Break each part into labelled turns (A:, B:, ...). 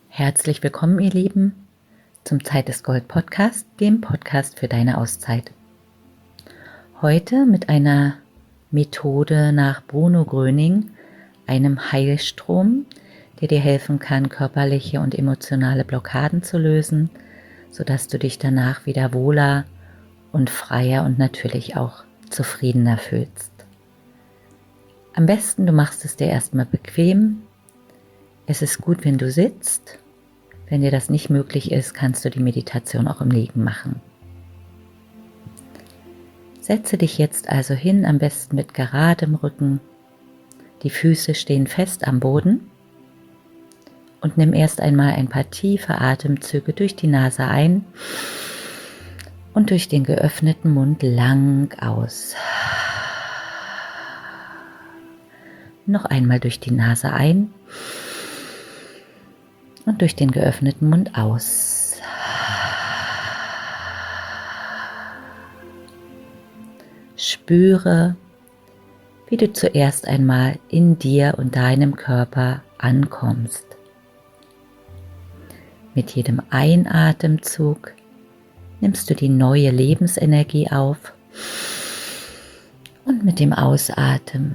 A: Herzlich willkommen, ihr Lieben, zum Zeit ist Gold Podcast, dem Podcast für deine Auszeit. Heute mit einer Methode nach Bruno Gröning, einem Heilstrom, der dir helfen kann, körperliche und emotionale Blockaden zu lösen, sodass du dich danach wieder wohler und freier und natürlich auch zufriedener fühlst. Am besten, du machst es dir erstmal bequem. Es ist gut, wenn du sitzt. Wenn dir das nicht möglich ist, kannst du die Meditation auch im Liegen machen. Setze dich jetzt also hin, am besten mit geradem Rücken. Die Füße stehen fest am Boden und nimm erst einmal ein paar tiefe Atemzüge durch die Nase ein und durch den geöffneten Mund lang aus. Noch einmal durch die Nase ein und durch den geöffneten Mund aus. Spüre, wie du zuerst einmal in dir und deinem Körper ankommst. Mit jedem Einatemzug nimmst du die neue Lebensenergie auf und mit dem Ausatmen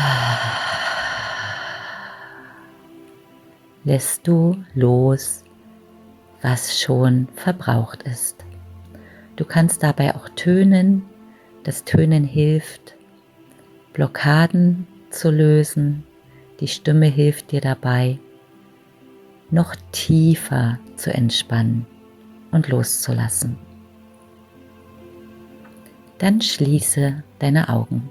A: lässt du los, was schon verbraucht ist. Du kannst dabei auch tönen. Das Tönen hilft, Blockaden zu lösen. Die Stimme hilft dir dabei, noch tiefer zu entspannen und loszulassen. Dann schließe deine Augen.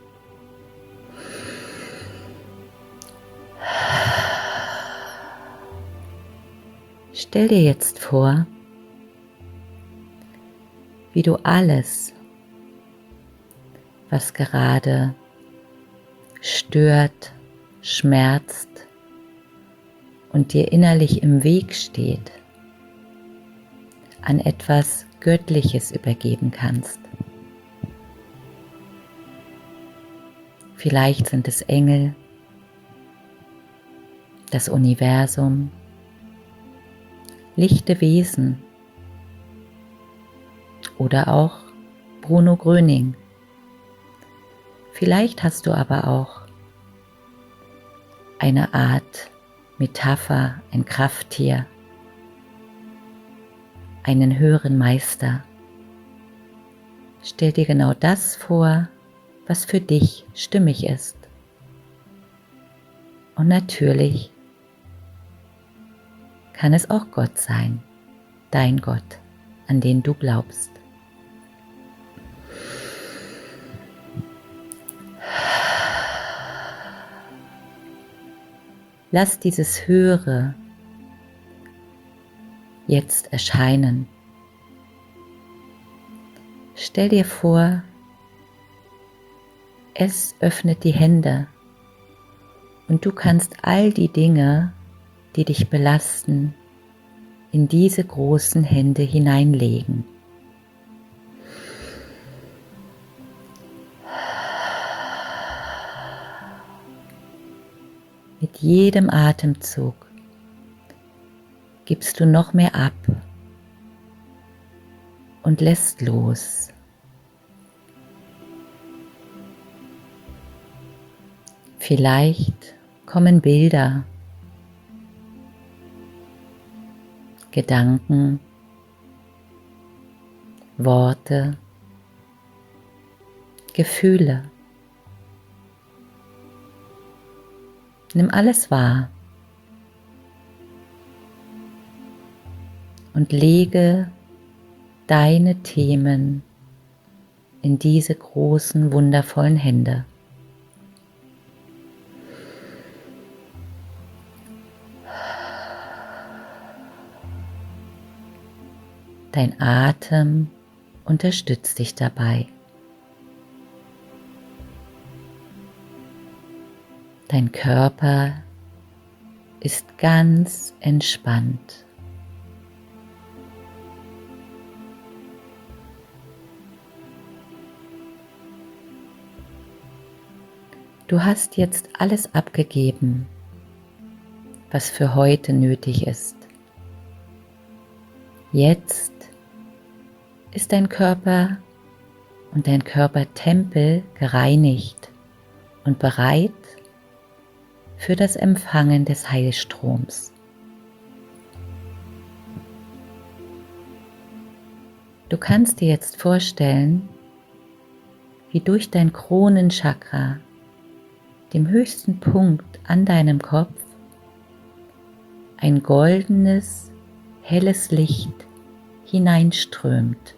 A: Stell dir jetzt vor, wie du alles, was gerade stört, schmerzt und dir innerlich im Weg steht, an etwas Göttliches übergeben kannst. Vielleicht sind es Engel, das Universum, lichte Wesen oder auch Bruno Gröning. Vielleicht hast du aber auch eine Art Metapher, ein Krafttier, einen höheren Meister. Stell dir genau das vor, was für dich stimmig ist. Und natürlich kann es auch Gott sein, dein Gott, an den du glaubst. Lass dieses Höhere jetzt erscheinen. Stell dir vor, es öffnet die Hände und du kannst all die Dinge, die dich belasten, in diese großen Hände hineinlegen. Mit jedem Atemzug gibst du noch mehr ab und lässt los. Vielleicht kommen Bilder, Gedanken, Worte, Gefühle. Nimm alles wahr und lege deine Themen in diese großen, wundervollen Hände. Dein Atem unterstützt dich dabei. Dein Körper ist ganz entspannt. Du hast jetzt alles abgegeben, was für heute nötig ist. Jetzt ist dein Körper und dein Körpertempel gereinigt und bereit für das Empfangen des Heilstroms. Du kannst dir jetzt vorstellen, wie durch dein Kronenchakra, dem höchsten Punkt an deinem Kopf, ein goldenes, helles Licht hineinströmt.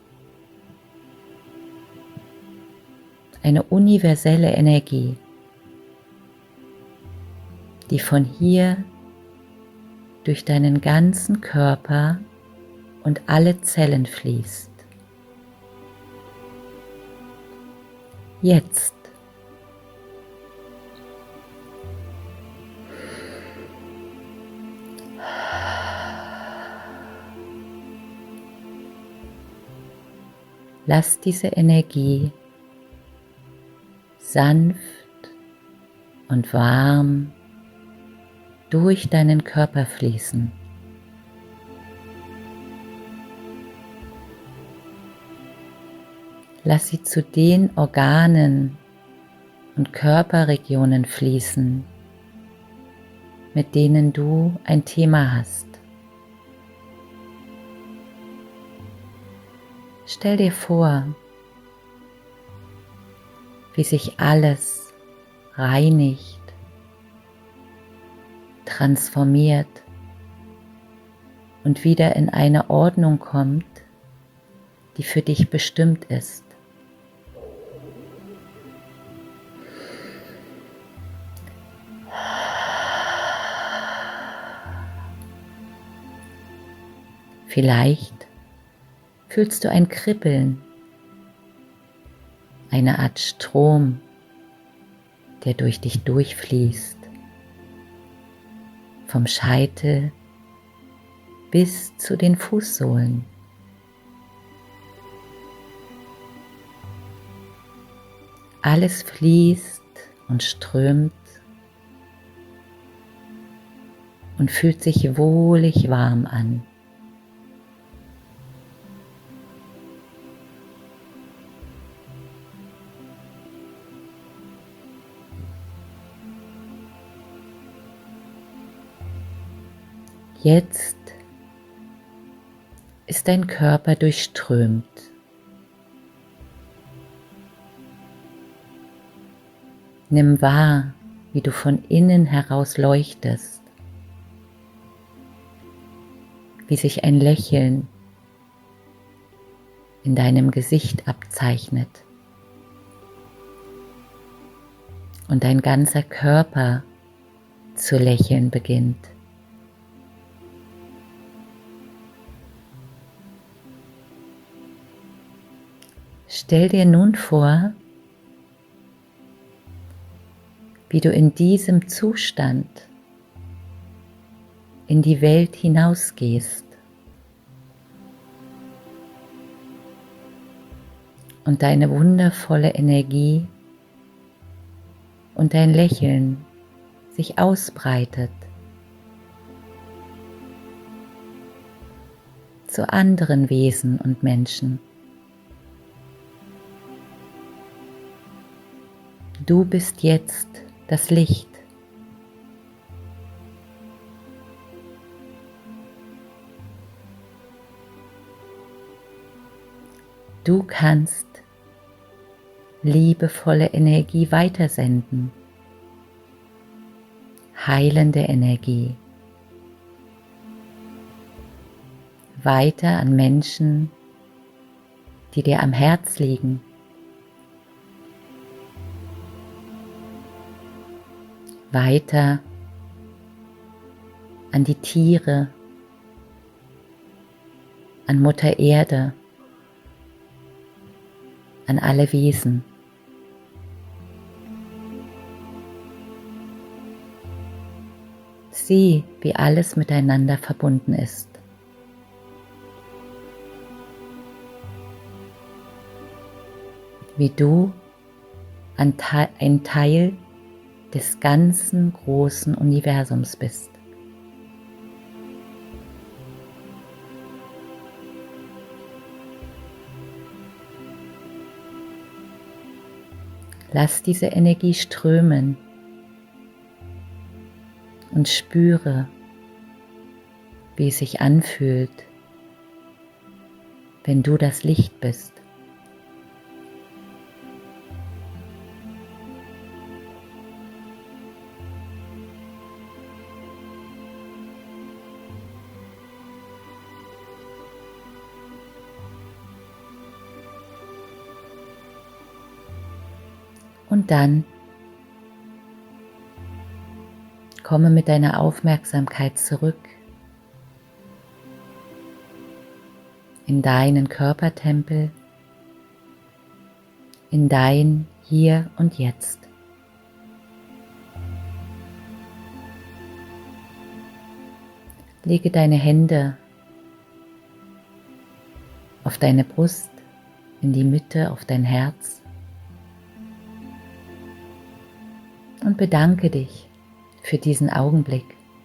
A: Eine universelle Energie, die von hier durch deinen ganzen Körper und alle Zellen fließt. Jetzt lass diese Energie sanft und warm durch deinen Körper fließen. Lass sie zu den Organen und Körperregionen fließen, mit denen du ein Thema hast. Stell dir vor, wie sich alles reinigt, transformiert und wieder in eine Ordnung kommt, die für dich bestimmt ist. Vielleicht fühlst du ein Kribbeln, eine Art Strom, der durch dich durchfließt, vom Scheitel bis zu den Fußsohlen. Alles fließt und strömt und fühlt sich wohlig warm an. Jetzt ist dein Körper durchströmt. Nimm wahr, wie du von innen heraus leuchtest, wie sich ein Lächeln in deinem Gesicht abzeichnet und dein ganzer Körper zu lächeln beginnt. Stell dir nun vor, wie du in diesem Zustand in die Welt hinausgehst und deine wundervolle Energie und dein Lächeln sich ausbreitet zu anderen Wesen und Menschen. Du bist jetzt das Licht. Du kannst liebevolle Energie weitersenden, heilende Energie, weiter an Menschen, die dir am Herz liegen. Weiter an die Tiere, an Mutter Erde, an alle Wesen. Sieh, wie alles miteinander verbunden ist. Wie du ein Teil des ganzen großen Universums bist. Lass diese Energie strömen und spüre, wie es sich anfühlt, wenn du das Licht bist. Und dann komme mit deiner Aufmerksamkeit zurück in deinen Körpertempel, in dein Hier und Jetzt. Lege deine Hände auf deine Brust, in die Mitte, auf dein Herz und bedanke dich für diesen Augenblick,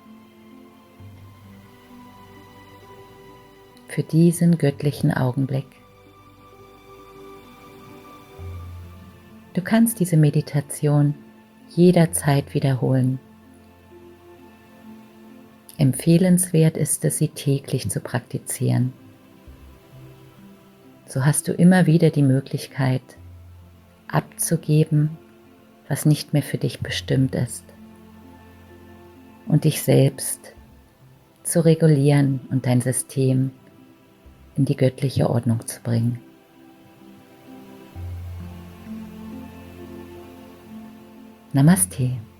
A: für diesen göttlichen Augenblick. Du kannst diese Meditation jederzeit wiederholen. Empfehlenswert ist es, sie täglich zu praktizieren. So hast du immer wieder die Möglichkeit, abzugeben, was nicht mehr für dich bestimmt ist, und dich selbst zu regulieren und dein System in die göttliche Ordnung zu bringen. Namaste.